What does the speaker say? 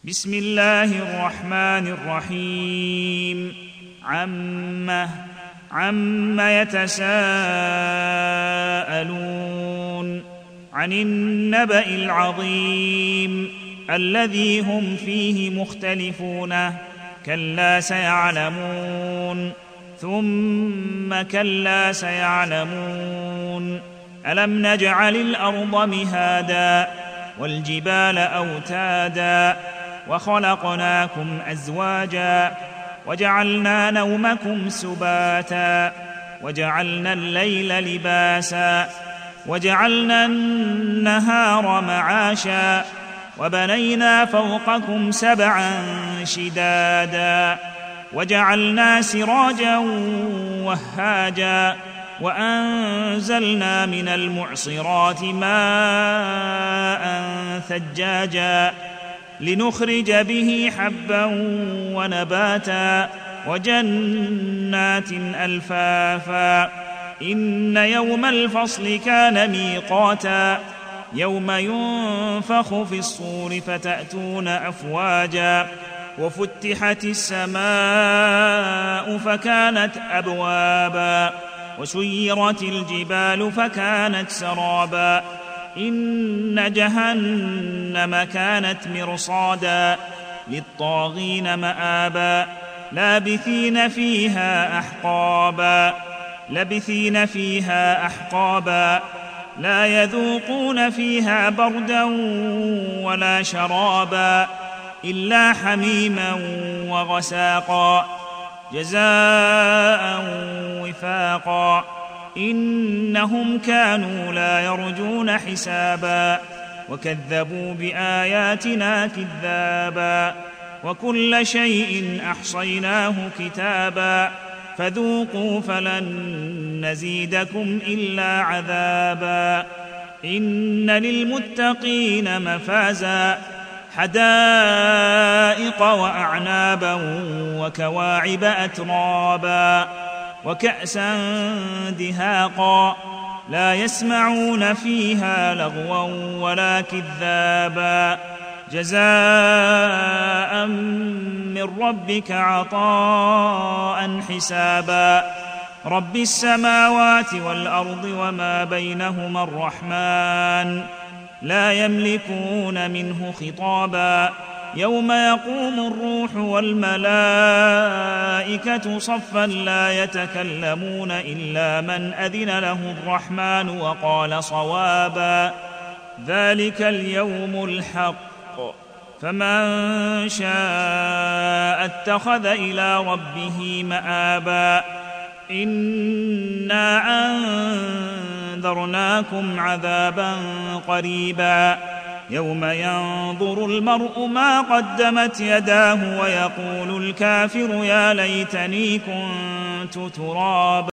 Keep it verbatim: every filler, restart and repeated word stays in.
بسم الله الرحمن الرحيم. عم عم يتساءلون عن النبأ العظيم الذي هم فيه مختلفون كلا سيعلمون ثم كلا سيعلمون ألم نجعل الأرض مهادا والجبال أوتادا وخلقناكم أزواجا وجعلنا نومكم سباتا وجعلنا الليل لباسا وجعلنا النهار معاشا وبنينا فوقكم سبعا شدادا وجعلنا سراجا وهاجا وأنزلنا من المعصرات ماء ثجاجا لنخرج به حبا ونباتا وجنات ألفافا إن يوم الفصل كان ميقاتا يوم ينفخ في الصور فتأتون أفواجا وفتحت السماء فكانت أبوابا وسيرت الجبال فكانت سرابا إن جهنم كانت مرصادا للطاغين مآبا لابثين فيها أحقابا لبثين فيها أحقابا لا يذوقون فيها بردا ولا شرابا إلا حميما وغساقا جزاء وفاقا إنهم كانوا لا يرجون حسابا وكذبوا بآياتنا كذابا وكل شيء أحصيناه كتابا فذوقوا فلن نزيدكم إلا عذابا إن للمتقين مفازا حدائق وأعنابا وكواعب أترابا وكأسا دهاقا لا يسمعون فيها لغوا ولا كذابا جزاء من ربك عطاء حسابا رب السماوات والأرض وما بينهما الرحمن لا يملكون منه خطابا يوم يقوم الروح والملائكة صفا لا يتكلمون إلا من أذن له الرحمن وقال صوابا ذلك اليوم الحق فمن شاء اتخذ إلى ربه مآبا إنا أنذرناكم عذابا قريبا يوم ينظر المرء ما قدمت يداه ويقول الكافر يا ليتني كنت ترابا.